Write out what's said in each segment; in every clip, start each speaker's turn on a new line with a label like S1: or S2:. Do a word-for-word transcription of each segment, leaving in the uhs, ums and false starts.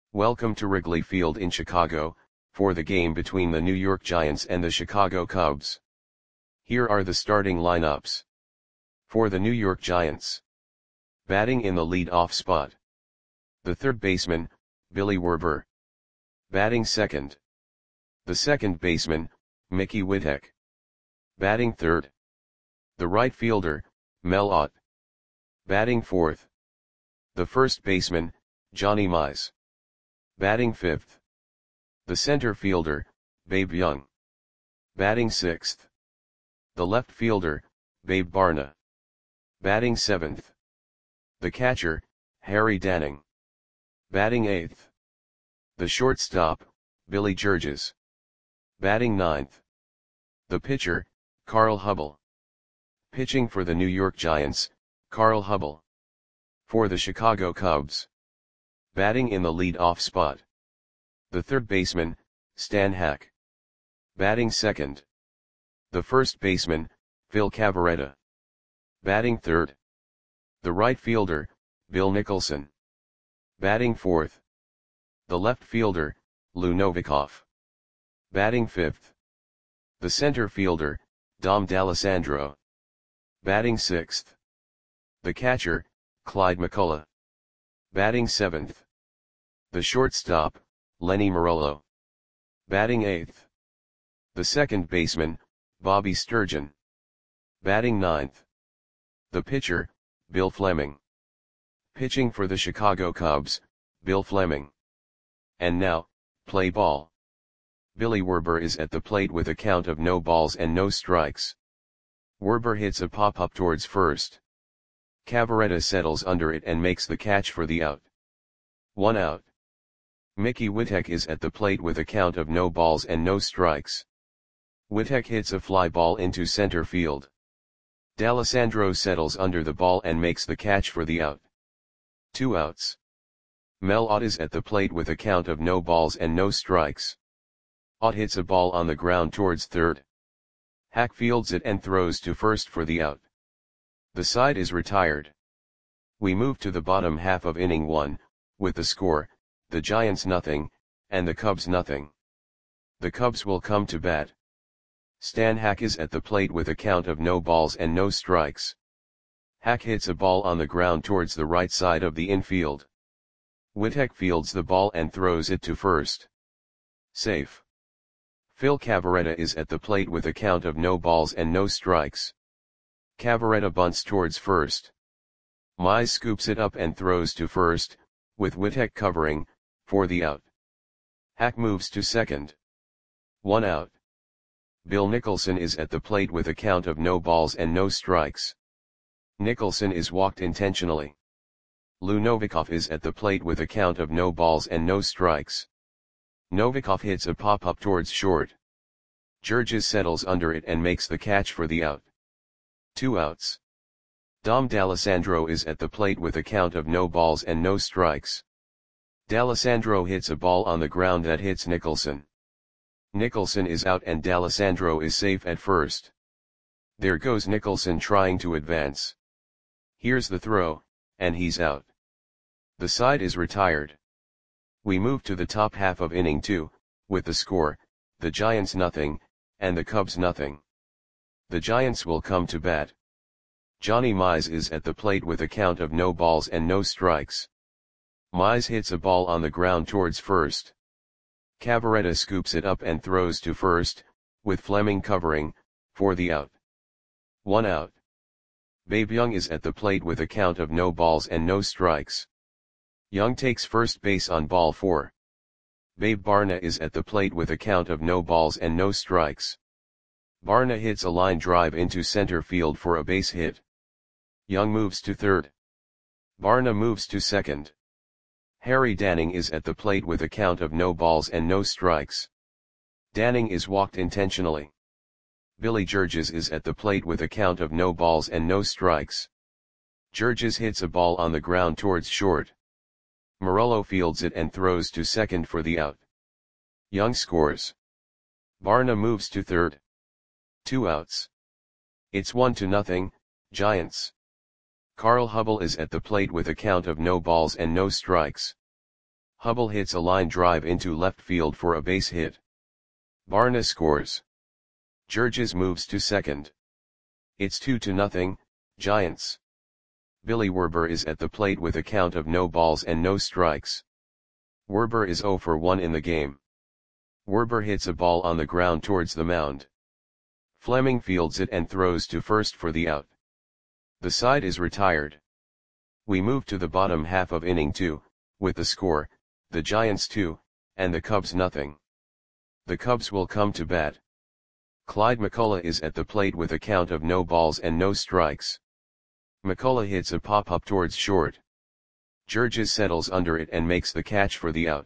S1: Welcome to Wrigley Field in Chicago, for the game between the New York Giants and the Chicago Cubs. Here are the starting lineups. For the New York Giants. Batting in the lead-off spot. The third baseman, Billy Werber. Batting second. The second baseman, Mickey Whittek. Batting third. The right fielder, Mel Ott. Batting fourth. The first baseman, Johnny Mize. Batting fifth. The center fielder, Babe Young. Batting sixth. The left fielder, Babe Barna. Batting seventh. The catcher, Harry Danning. Batting eighth. The shortstop, Billy Georges. Batting ninth. The pitcher, Carl Hubble. Pitching for the New York Giants, Carl Hubble. For the Chicago Cubs. Batting in the lead-off spot. The third baseman, Stan Hack. Batting second. The first baseman, Phil Cavarretta. Batting third. The right fielder, Bill Nicholson. Batting fourth. The left fielder, Lou Novikov. Batting fifth. The center fielder, Dom D'Alessandro. Batting sixth. The catcher, Clyde McCullough. Batting seventh. The shortstop, Lenny Marolo. Batting eighth. The second baseman, Bobby Sturgeon. Batting ninth. The pitcher, Bill Fleming. Pitching for the Chicago Cubs, Bill Fleming. And now, play ball. Billy Werber is at the plate with a count of no balls and no strikes. Werber hits a pop-up towards first. Cavarretta settles under it and makes the catch for the out. One out. Mickey Whittek is at the plate with a count of no balls and no strikes. Whittek hits a fly ball into center field. D'Alessandro settles under the ball and makes the catch for the out. Two outs. Mel Ott is at the plate with a count of no balls and no strikes. Ott hits a ball on the ground towards third. Hack fields it and throws to first for the out. The side is retired. We move to the bottom half of inning one, with the score, the Giants nothing, and the Cubs nothing. The Cubs will come to bat. Stan Hack is at the plate with a count of no balls and no strikes. Hack hits a ball on the ground towards the right side of the infield. Whittek fields the ball and throws it to first. Safe. Phil Cavarretta is at the plate with a count of no balls and no strikes. Cavarretta bunts towards first. Mize scoops it up and throws to first, with Whittek covering, for the out. Hack moves to second. One out. Bill Nicholson is at the plate with a count of no balls and no strikes. Nicholson is walked intentionally. Lou Novikov is at the plate with a count of no balls and no strikes. Novikov hits a pop-up towards short. Georges settles under it and makes the catch for the out. Two outs. Dom D'Alessandro is at the plate with a count of no balls and no strikes. D'Alessandro hits a ball on the ground that hits Nicholson. Nicholson is out and D'Alessandro is safe at first. There goes Nicholson trying to advance. Here's the throw, and he's out. The side is retired. We move to the top half of inning two, with the score, the Giants nothing, and the Cubs nothing. The Giants will come to bat. Johnny Mize is at the plate with a count of no balls and no strikes. Mize hits a ball on the ground towards first. Cavarretta scoops it up and throws to first, with Fleming covering, for the out. One out. Babe Young is at the plate with a count of no balls and no strikes. Young takes first base on ball four. Babe Barna is at the plate with a count of no balls and no strikes. Barna hits a line drive into center field for a base hit. Young moves to third. Barna moves to second. Harry Danning is at the plate with a count of no balls and no strikes. Danning is walked intentionally. Billy Georges is at the plate with a count of no balls and no strikes. Georges hits a ball on the ground towards short. Marolo fields it and throws to second for the out. Young scores. Barna moves to third. Two outs. It's one to nothing, Giants. Carl Hubble is at the plate with a count of no balls and no strikes. Hubble hits a line drive into left field for a base hit. Barna scores. Georges moves to second. It's two to nothing, Giants. Billy Werber is at the plate with a count of no balls and no strikes. Werber is zero for one in the game. Werber hits a ball on the ground towards the mound. Fleming fields it and throws to first for the out. The side is retired. We move to the bottom half of inning two, with the score, the Giants two, and the Cubs nothing. The Cubs will come to bat. Clyde McCullough is at the plate with a count of no balls and no strikes. McCullough hits a pop-up towards short. Georges settles under it and makes the catch for the out.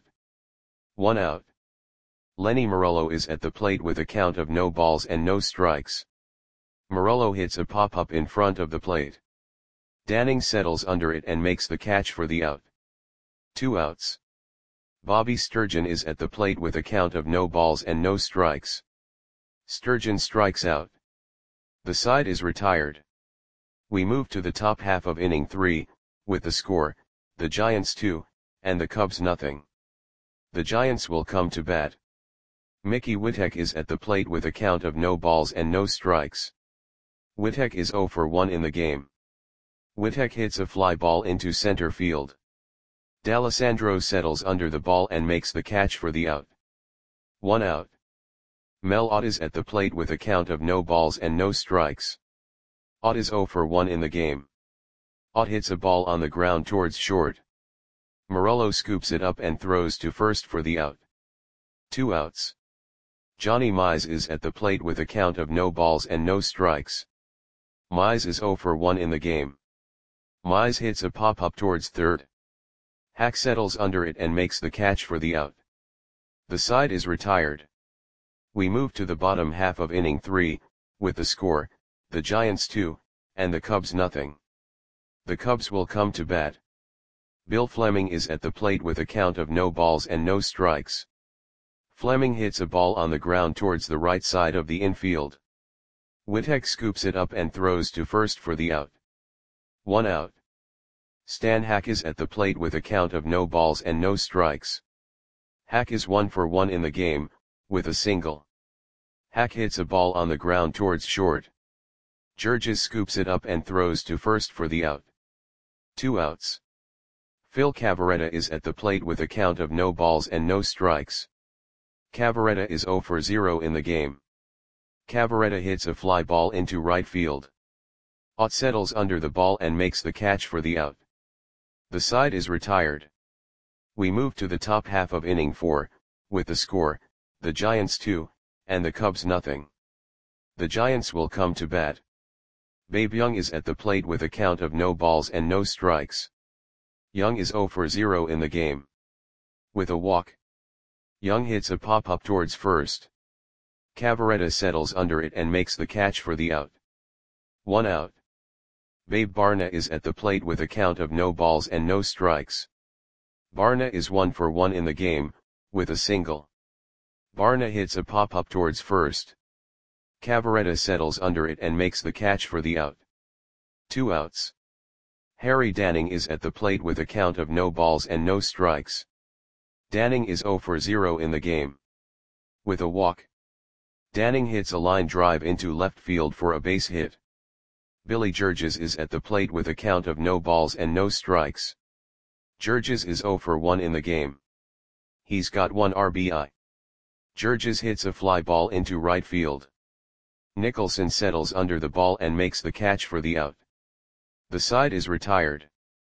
S1: One out. Lenny Morello is at the plate with a count of no balls and no strikes. Morello hits a pop-up in front of the plate. Danning settles under it and makes the catch for the out. Two outs. Bobby Sturgeon is at the plate with a count of no balls and no strikes. Sturgeon strikes out. The side is retired. We move to the top half of inning three, with the score, the Giants two, and the Cubs nothing. The Giants will come to bat. Mickey Witek is at the plate with a count of no balls and no strikes. Witek is zero for one in the game. Witek hits a fly ball into center field. D'Alessandro settles under the ball and makes the catch for the out. One out. Mel Ott is at the plate with a count of no balls and no strikes. Ott is zero for one in the game. Ott hits a ball on the ground towards short. Morello scoops it up and throws to first for the out. Two outs. Johnny Mize is at the plate with a count of no balls and no strikes. Mize is zero for one in the game. Mize hits a pop-up towards third. Hack settles under it and makes the catch for the out. The side is retired. We move to the bottom half of inning three, with the score, the Giants two, and the Cubs nothing. The Cubs will come to bat. Bill Fleming is at the plate with a count of no balls and no strikes. Fleming hits a ball on the ground towards the right side of the infield. Witek scoops it up and throws to first for the out. One out. Stan Hack is at the plate with a count of no balls and no strikes. Hack is one for one in the game, with a single. Hack hits a ball on the ground towards short. Georges scoops it up and throws to first for the out. Two outs. Phil Cavarretta is at the plate with a count of no balls and no strikes. Cavarretta is zero for zero in the game. Cavarretta hits a fly ball into right field. Ott settles under the ball and makes the catch for the out. The side is retired. We move to the top half of inning four, with the score, the Giants two, and the Cubs nothing. The Giants will come to bat. Babe Young is at the plate with a count of no balls and no strikes. Young is zero for zero in the game. With a walk. Young hits a pop-up towards first. Cavarretta settles under it and makes the catch for the out. One out. Babe Barna is at the plate with a count of no balls and no strikes. Barna is one for one in the game, with a single. Barna hits a pop-up towards first. Cavarretta settles under it and makes the catch for the out. Two outs. Harry Danning is at the plate with a count of no balls and no strikes. Danning is zero for zero in the game. With a walk. Danning hits a line drive into left field for a base hit. Billy Georges is at the plate with a count of no balls and no strikes. Georges is zero for one in the game. He's got one R B I. Georges hits a fly ball into right field. Nicholson settles under the ball and makes the catch for the out. The side is retired.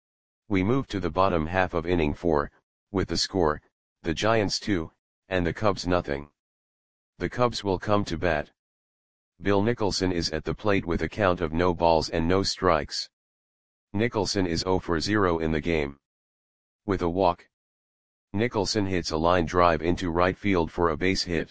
S1: We move to the bottom half of inning four, with the score, the Giants two, and the Cubs nothing. The Cubs will come to bat. Bill Nicholson is at the plate with a count of no balls and no strikes. Nicholson is zero for zero in the game. With a walk. Nicholson hits a line drive into right field for a base hit.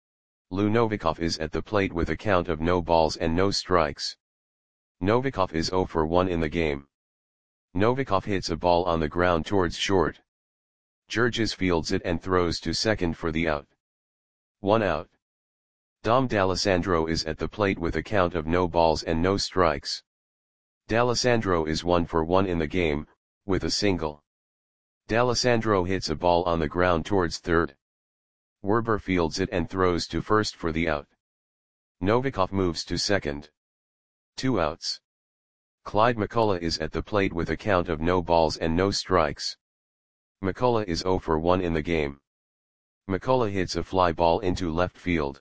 S1: Lou Novikov is at the plate with a count of no balls and no strikes. Novikov is zero for one in the game. Novikov hits a ball on the ground towards short. Georges fields it and throws to second for the out. One out. Dom D'Alessandro is at the plate with a count of no balls and no strikes. D'Alessandro is one for one in the game, with a single. D'Alessandro hits a ball on the ground towards third. Werber fields it and throws to first for the out. Novikov moves to second. Two outs. Clyde McCullough is at the plate with a count of no balls and no strikes. McCullough is zero for one in the game. McCullough hits a fly ball into left field.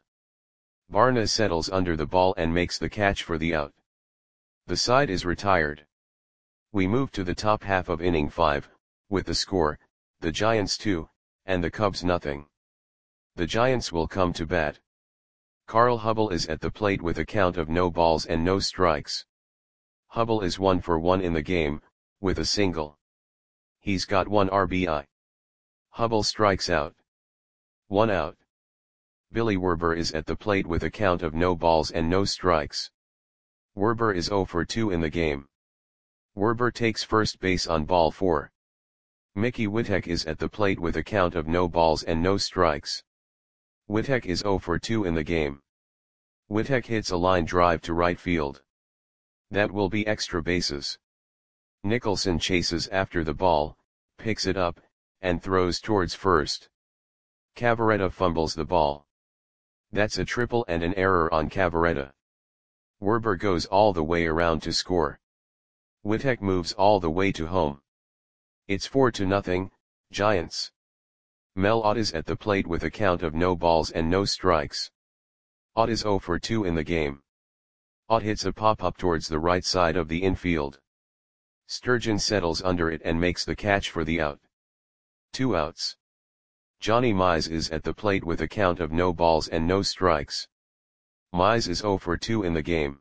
S1: Barna settles under the ball and makes the catch for the out. The side is retired. We move to the top half of inning five, with the score, the Giants two, and the Cubs nothing. The Giants will come to bat. Carl Hubbell is at the plate with a count of no balls and no strikes. Hubbell is one for one in the game, with a single. He's got one R B I. Hubbell strikes out. One out. Billy Werber is at the plate with a count of no balls and no strikes. Werber is zero for two in the game. Werber takes first base on ball four. Mickey Witek is at the plate with a count of no balls and no strikes. Witek is zero for two in the game. Witek hits a line drive to right field. That will be extra bases. Nicholson chases after the ball, picks it up, and throws towards first. Cavaretta fumbles the ball. That's a triple and an error on Cavaretta. Werber goes all the way around to score. Witek moves all the way to home. It's four to nothing, Giants. Mel Ott is at the plate with a count of no balls and no strikes. Ott is zero for two in the game. Ott hits a pop-up towards the right side of the infield. Sturgeon settles under it and makes the catch for the out. Two outs. Johnny Mize is at the plate with a count of no balls and no strikes. Mize is zero for two in the game.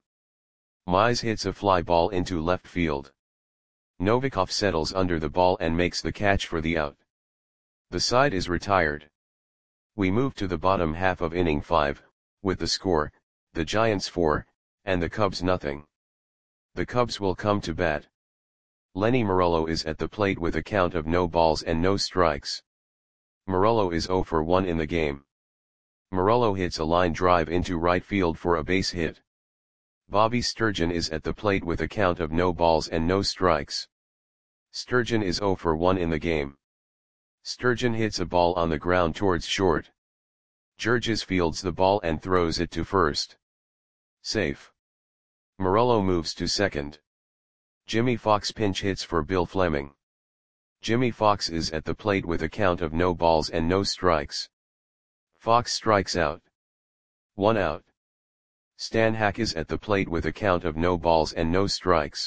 S1: Mize hits a fly ball into left field. Novikov settles under the ball and makes the catch for the out. The side is retired. We move to the bottom half of inning five, with the score, the Giants four, and the Cubs nothing. The Cubs will come to bat. Lenny Morello is at the plate with a count of no balls and no strikes. Morello is zero for one in the game. Morello hits a line drive into right field for a base hit. Bobby Sturgeon is at the plate with a count of no balls and no strikes. Sturgeon is zero for one in the game. Sturgeon hits a ball on the ground towards short. Georges fields the ball and throws it to first. Safe. Morello moves to second. Jimmy Fox pinch hits for Bill Fleming. Jimmy Fox is at the plate with a count of no balls and no strikes. Fox strikes out. One out. Stan Hack is at the plate with a count of no balls and no strikes.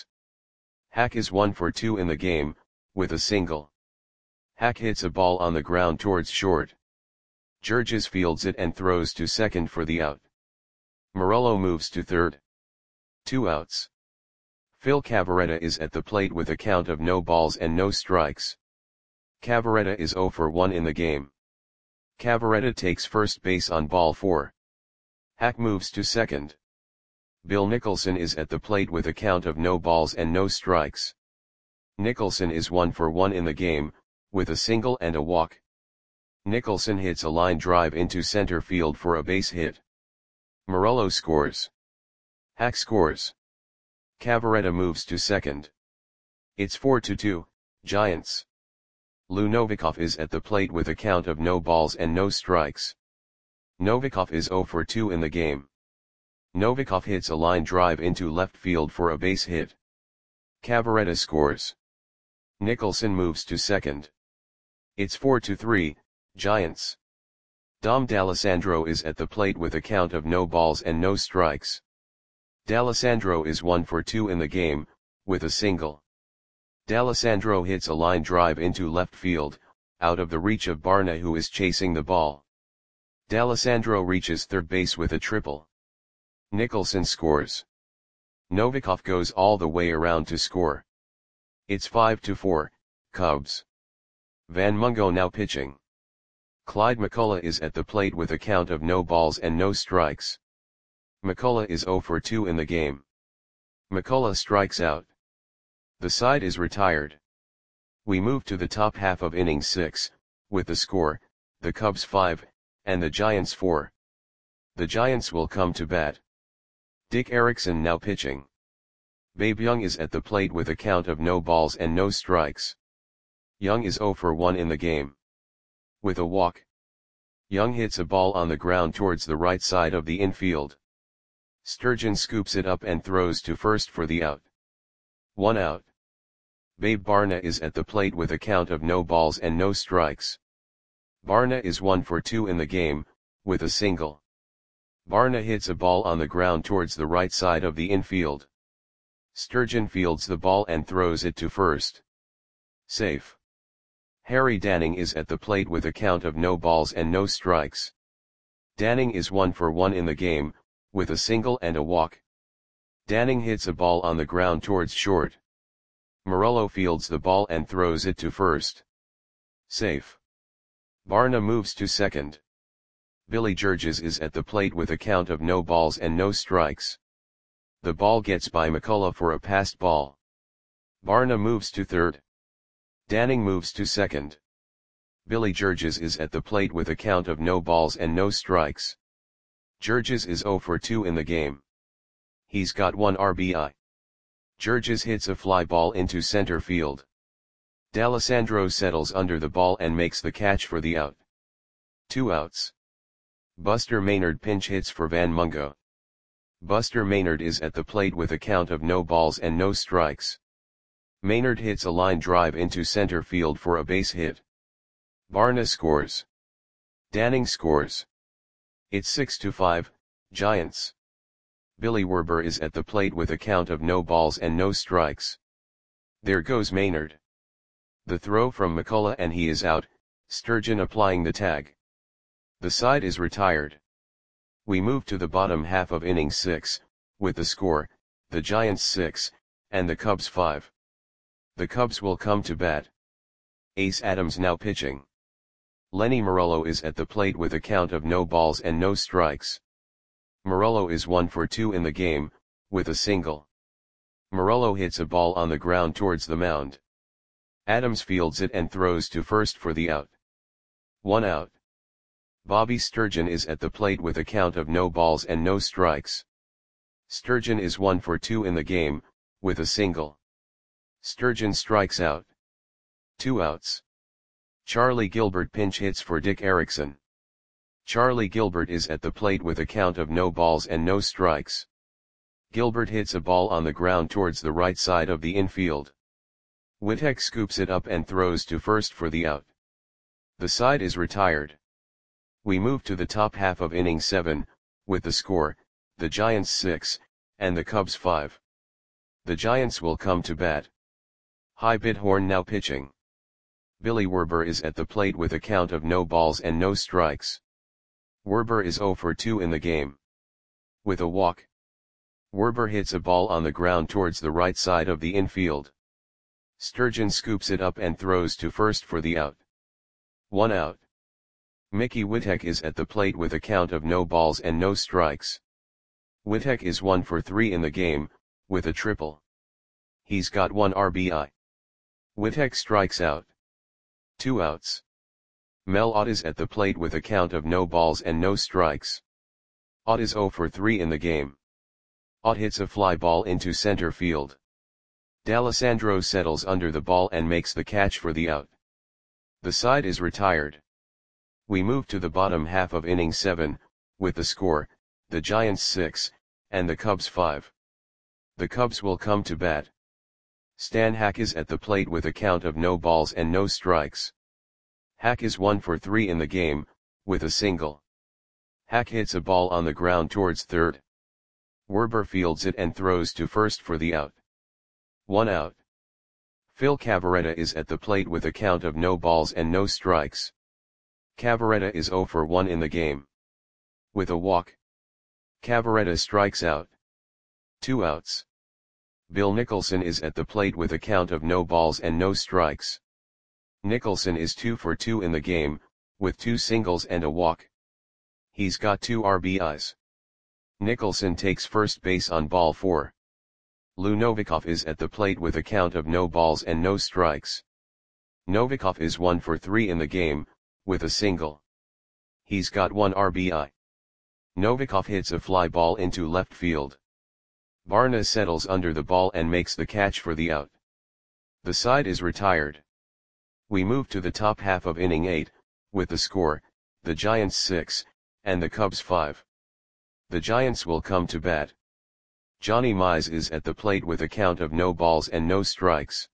S1: Hack is one for two in the game, with a single. Hack hits a ball on the ground towards short. Georges fields it and throws to second for the out. Morello moves to third. Two outs. Phil Cavaretta is at the plate with a count of no balls and no strikes. Cavaretta is zero for one in the game. Cavaretta takes first base on ball four. Hack moves to second. Bill Nicholson is at the plate with a count of no balls and no strikes. Nicholson is one for one in the game, with a single and a walk. Nicholson hits a line drive into center field for a base hit. Morello scores. Hack scores. Cavaretta moves to second. It's four to two, Giants. Lou Novikov is at the plate with a count of no balls and no strikes. Novikov is zero for two in the game. Novikov hits a line drive into left field for a base hit. Cavaretta scores. Nicholson moves to second. It's four to three, Giants. Dom D'Alessandro is at the plate with a count of no balls and no strikes. D'Alessandro is one for two in the game, with a single. D'Alessandro hits a line drive into left field, out of the reach of Barna, who is chasing the ball. D'Alessandro reaches third base with a triple. Nicholson scores. Novikov goes all the way around to score. It's five to four, Cubs. Van Mungo now pitching. Clyde McCullough is at the plate with a count of no balls and no strikes. McCullough is zero for two in the game. McCullough strikes out. The side is retired. We move to the top half of inning six, with the score, the Cubs five, and the Giants four. The Giants will come to bat. Dick Erickson now pitching. Babe Young is at the plate with a count of no balls and no strikes. Young is zero for one in the game. With a walk, Young hits a ball on the ground towards the right side of the infield. Sturgeon scoops it up and throws to first for the out. One out. Babe Barna is at the plate with a count of no balls and no strikes. Barna is one for two in the game, with a single. Barna hits a ball on the ground towards the right side of the infield. Sturgeon fields the ball and throws it to first. Safe. Harry Danning is at the plate with a count of no balls and no strikes. Danning is one for one in the game, with a single and a walk. Danning hits a ball on the ground towards short. Morello fields the ball and throws it to first. Safe. Barna moves to second. Billy Georges is at the plate with a count of no balls and no strikes. The ball gets by McCullough for a passed ball. Barna moves to third. Danning moves to second. Billy Georges is at the plate with a count of no balls and no strikes. Georges is zero for two in the game. He's got one R B I. Georges hits a fly ball into center field. D'Alessandro settles under the ball and makes the catch for the out. Two outs. Buster Maynard pinch hits for Van Mungo. Buster Maynard is at the plate with a count of no balls and no strikes. Maynard hits a line drive into center field for a base hit. Barna scores. Danning scores. It's six to five, Giants. Billy Werber is at the plate with a count of no balls and no strikes. There goes Maynard. The throw from McCullough and he is out, Sturgeon applying the tag. The side is retired. We move to the bottom half of inning six, with the score, the Giants six, and the Cubs five. The Cubs will come to bat. Ace Adams now pitching. Lenny Morello is at the plate with a count of no balls and no strikes. Morello is one for two in the game, with a single. Morello hits a ball on the ground towards the mound. Adams fields it and throws to first for the out. One out. Bobby Sturgeon is at the plate with a count of no balls and no strikes. Sturgeon is one for two in the game, with a single. Sturgeon strikes out. Two outs. Charlie Gilbert pinch hits for Dick Erickson. Charlie Gilbert is at the plate with a count of no balls and no strikes. Gilbert hits a ball on the ground towards the right side of the infield. Wittek scoops it up and throws to first for the out. The side is retired. We move to the top half of inning seven, with the score, the Giants six, and the Cubs five. The Giants will come to bat. Hy Bidhorn now pitching. Billy Werber is at the plate with a count of no balls and no strikes. Werber is zero for two in the game. With a walk, Werber hits a ball on the ground towards the right side of the infield. Sturgeon scoops it up and throws to first for the out. One out. Mickey Wittek is at the plate with a count of no balls and no strikes. Wittek is one for three in the game, with a triple. He's got one R B I. Wittek strikes out. Two outs. Mel Ott is at the plate with a count of no balls and no strikes. Ott is zero for three in the game. Ott hits a fly ball into center field. D'Alessandro settles under the ball and makes the catch for the out. The side is retired. We move to the bottom half of inning seven, with the score, the Giants six, and the Cubs five. The Cubs will come to bat. Stan Hack is at the plate with a count of no balls and no strikes. Hack is one for three in the game, with a single. Hack hits a ball on the ground towards third. Werber fields it and throws to first for the out. One out. Phil Cavarretta is at the plate with a count of no balls and no strikes. Cavarretta is zero for one in the game. With a walk, Cavarretta strikes out. Two outs. Bill Nicholson is at the plate with a count of no balls and no strikes. Nicholson is two for two in the game, with two singles and a walk. He's got two R B Is. Nicholson takes first base on ball four. Lou Novikov is at the plate with a count of no balls and no strikes. Novikov is one for three in the game, with a single. He's got one R B I. Novikov hits a fly ball into left field. Barna settles under the ball and makes the catch for the out. The side is retired. We move to the top half of inning eight, with the score, the Giants six, and the Cubs five. The Giants will come to bat. Johnny Mize is at the plate with a count of no balls and no strikes.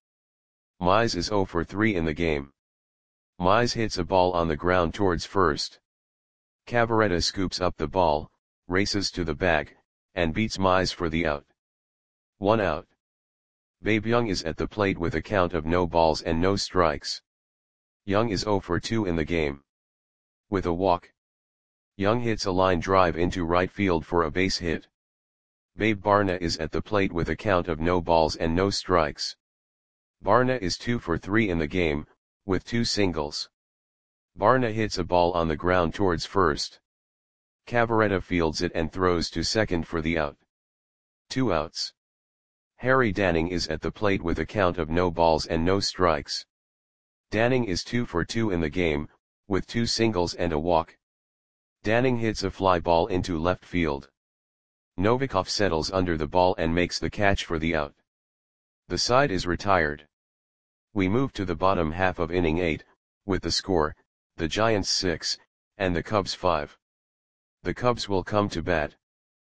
S1: Mize is oh for three in the game. Mize hits a ball on the ground towards first. Cavarretta scoops up the ball, races to the bag, and beats Mize for the out. One out. Babe Young is at the plate with a count of no balls and no strikes. Young is oh for two in the game. With a walk, Young hits a line drive into right field for a base hit. Babe Barna is at the plate with a count of no balls and no strikes. Barna is two for three in the game, with two singles. Barna hits a ball on the ground towards first. Cavarretta fields it and throws to second for the out. Two outs. Harry Danning is at the plate with a count of no balls and no strikes. Danning is two for two in the game, with two singles and a walk. Danning hits a fly ball into left field. Novikov settles under the ball and makes the catch for the out. The side is retired. We move to the bottom half of inning eight, with the score, the Giants six, and the Cubs five. The Cubs will come to bat.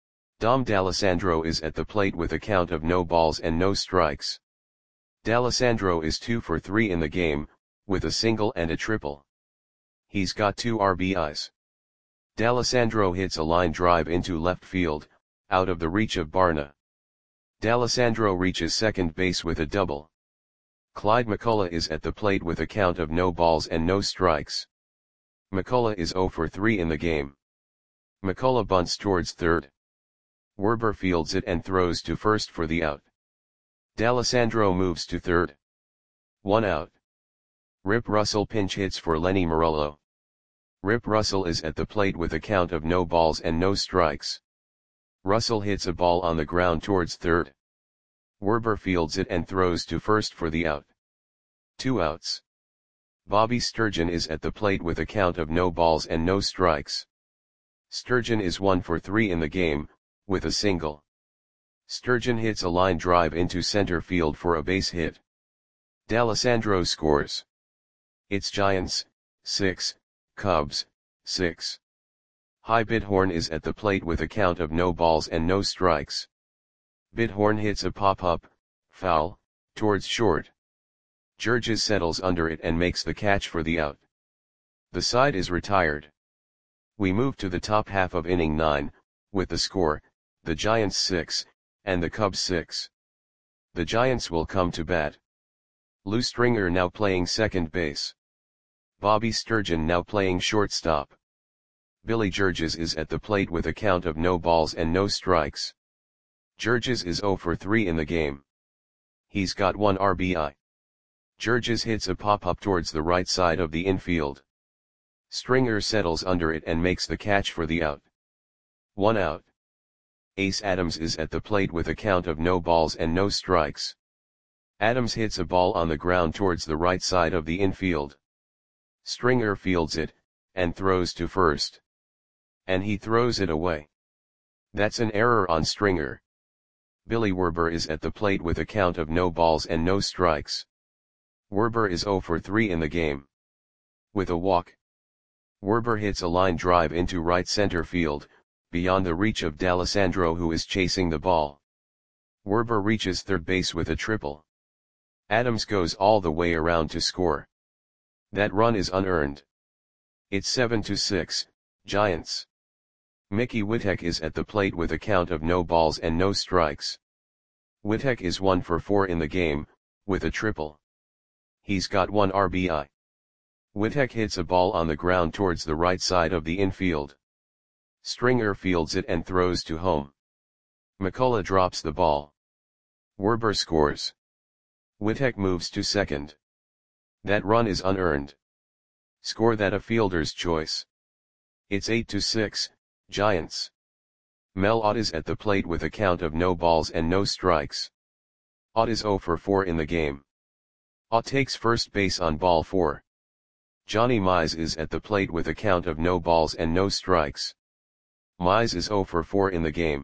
S1: Dom D'Alessandro is at the plate with a count of no balls and no strikes. D'Alessandro is two for three in the game, with a single and a triple. He's got two R B Is. D'Alessandro hits a line drive into left field, out of the reach of Barna. D'Alessandro reaches second base with a double. Clyde McCullough is at the plate with a count of no balls and no strikes. McCullough is oh for three in the game. McCullough bunts towards third. Werber fields it and throws to first for the out. D'Alessandro moves to third. One out. Rip Russell pinch hits for Lenny Marullo. Rip Russell is at the plate with a count of no balls and no strikes. Russell hits a ball on the ground towards third. Werber fields it and throws to first for the out. Two outs. Bobby Sturgeon is at the plate with a count of no balls and no strikes. Sturgeon is one for three in the game, with a single. Sturgeon hits a line drive into center field for a base hit. D'Alessandro scores. It's Giants, six, Cubs, six. Hy Bidhorn is at the plate with a count of no balls and no strikes. Bidhorn hits a pop-up, foul, towards short. Georges settles under it and makes the catch for the out. The side is retired. We move to the top half of inning nine, with the score, the Giants six, and the Cubs six. The Giants will come to bat. Lou Stringer now playing second base. Bobby Sturgeon now playing shortstop. Billy Georges is at the plate with a count of no balls and no strikes. Georges is oh for three in the game. He's got one R B I. Georges hits a pop-up towards the right side of the infield. Stringer settles under it and makes the catch for the out. One out. Ace Adams is at the plate with a count of no balls and no strikes. Adams hits a ball on the ground towards the right side of the infield. Stringer fields it, and throws to first. And he throws it away. That's an error on Stringer. Billy Werber is at the plate with a count of no balls and no strikes. Werber is oh for three in the game. With a walk, Werber hits a line drive into right center field, beyond the reach of D'Alessandro who is chasing the ball. Werber reaches third base with a triple. Adams goes all the way around to score. That run is unearned. It's seven to six, Giants. Mickey Witek is at the plate with a count of no balls and no strikes. Witek is one for four in the game, with a triple. He's got one R B I. Witek hits a ball on the ground towards the right side of the infield. Stringer fields it and throws to home. McCullough drops the ball. Werber scores. Witek moves to second. That run is unearned. Score that a fielder's choice. It's eight to six, Giants. Mel Ott is at the plate with a count of no balls and no strikes. Ott is oh for four in the game. Ott takes first base on ball four. Johnny Mize is at the plate with a count of no balls and no strikes. Mize is oh for four in the game.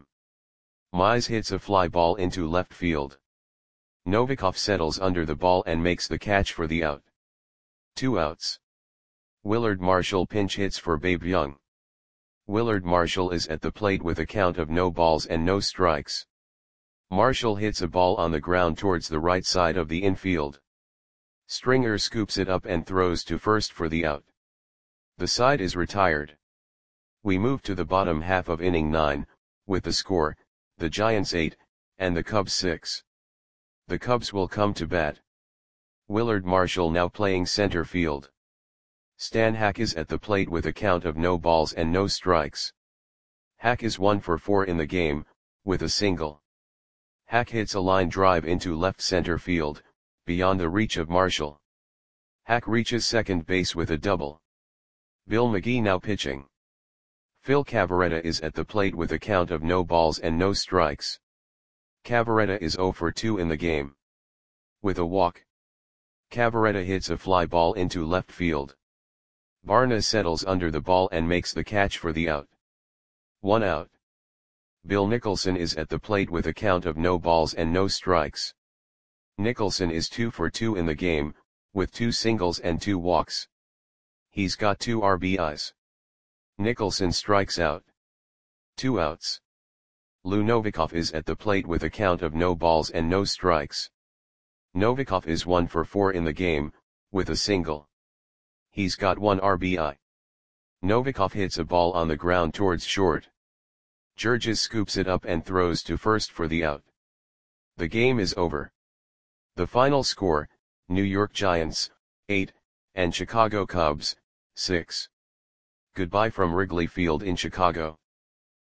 S1: Mize hits a fly ball into left field. Novikov settles under the ball and makes the catch for the out. Two outs. Willard Marshall pinch hits for Babe Young. Willard Marshall is at the plate with a count of no balls and no strikes. Marshall hits a ball on the ground towards the right side of the infield. Stringer scoops it up and throws to first for the out. The side is retired. We move to the bottom half of inning nine, with the score, the Giants eight, and the Cubs six. The Cubs will come to bat. Willard Marshall now playing center field. Stan Hack is at the plate with a count of no balls and no strikes. Hack is one for four in the game, with a single. Hack hits a line drive into left center field, beyond the reach of Marshall. Hack reaches second base with a double. Bill McGee now pitching. Phil Cavarretta is at the plate with a count of no balls and no strikes. Cavarretta is zero for two in the game. With a walk, Cavarretta hits a fly ball into left field. Barna settles under the ball and makes the catch for the out. One out. Bill Nicholson is at the plate with a count of no balls and no strikes. Nicholson is two for two in the game, with two singles and two walks. He's got two R B Is. Nicholson strikes out. Two outs. Lou Novikov is at the plate with a count of no balls and no strikes. Novikov is one for four in the game, with a single. He's got one R B I. Novikov hits a ball on the ground towards short. Georges scoops it up and throws to first for the out. The game is over. The final score, New York Giants, eight, and Chicago Cubs, six. Goodbye from Wrigley Field in Chicago.